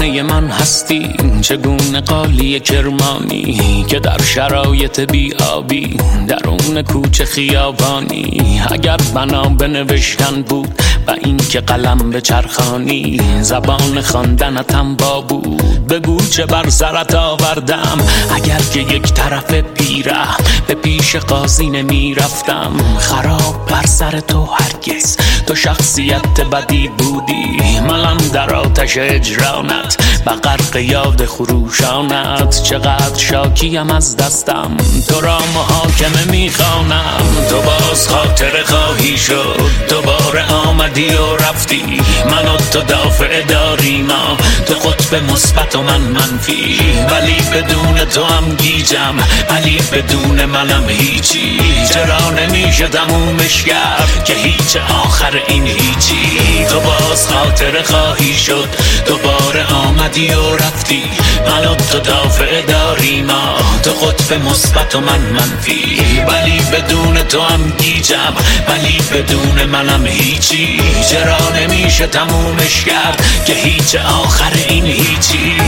همه من هستی، چگونه قالی کرمانی که در شرایط بیابی درون کوچه خیابانی. اگر بنا به نوشتن بود و این که قلم به چرخانی، زبان خواندنتم با بود بگو چه بر سرت آوردم. اگر که یک طرف پیره به پیش قاضی نمی رفتم، خراب بر سر تو هرگز تو شخصیت بدی بودی. منم در آتش اجرانت و غرق یاد خروشانت، چقدر شاکیم از دستم تو را محاکمه میخوانم. تو باز خاطر خواهی شد، دوباره آمدی و رفتی. من و تو دافع داری، ما تو قطب مثبت و من منفی. ولی بدون تو هم گیجم، ولی بدون منم هیچی. چرا نمیشه تمومش کرد که هیچ آخر این هیچی. تو باز خاطر خواهی شد، دوباره آمدی و رفتی. من و تو دافع داری، ما تو قطب مثبت و من منفی. ولی بدون تو هم گیجم، ولی بدون منم هیچی. چرا نمیشه تمومش کرد که هیچ آخر این هیچی.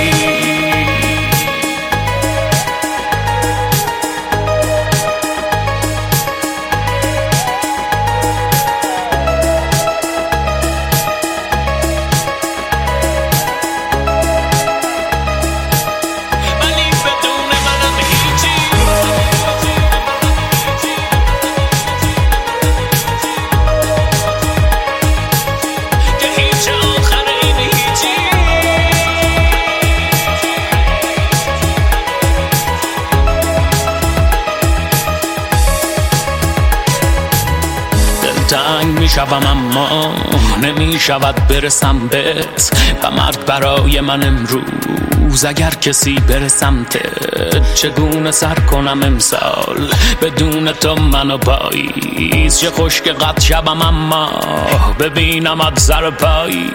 تنگ می شوم اما نمی شود برسم بهت. و مرگ برای من امروز اگر کسی برسمت. چگونه سر کنم امسال بدون تو منو پاییز. چه خوش که قد شبم اما ببینمت سر پایی.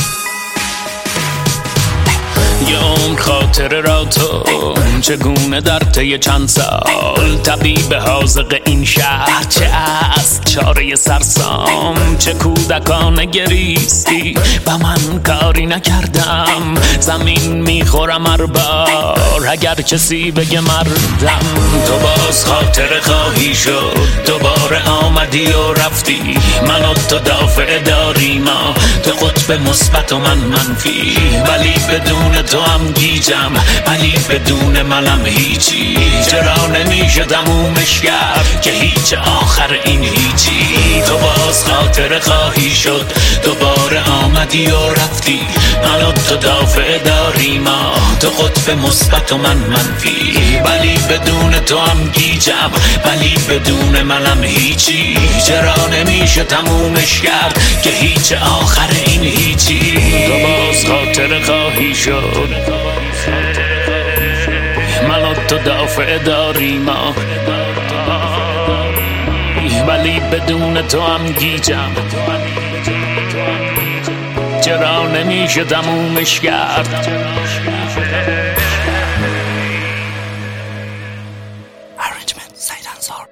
یه عمر خاطره را تو چگونه در طی چند سال. طبیب حاذق این شهر چه است چاره سرسام. چه کودکانه گریستی و من کاری نکردم. زمین میخورم هر بار اگر کسی بگه مردم. تو باز خاطره خواهی شد، دوباره آمدی و رفتی. من و تو دافع داری، ما تو قطب مثبت و من منفی. ولی بدون تو هم گیجم، ولی بدون منم هیچی. چرا نمیشه تمومش کرد که هیچ آخر این هیچی. تو باز خاطره خواهی شد، دوباره آمدی و رفتی. من و تو دافع داری، ما تو قطب مثبت و من منفی. ولی بدون تو هم گیجم، ولی بدون منم هیچی. چرا نمیشه تمومش کرد که هیچ آخر این هیچی. تو باز خاطره خواهی شد، من و تو دافع داری، ما ولی بدون تو هم گیجم. چرا نمیشه تمومش کرد. Arrangement سید انصار.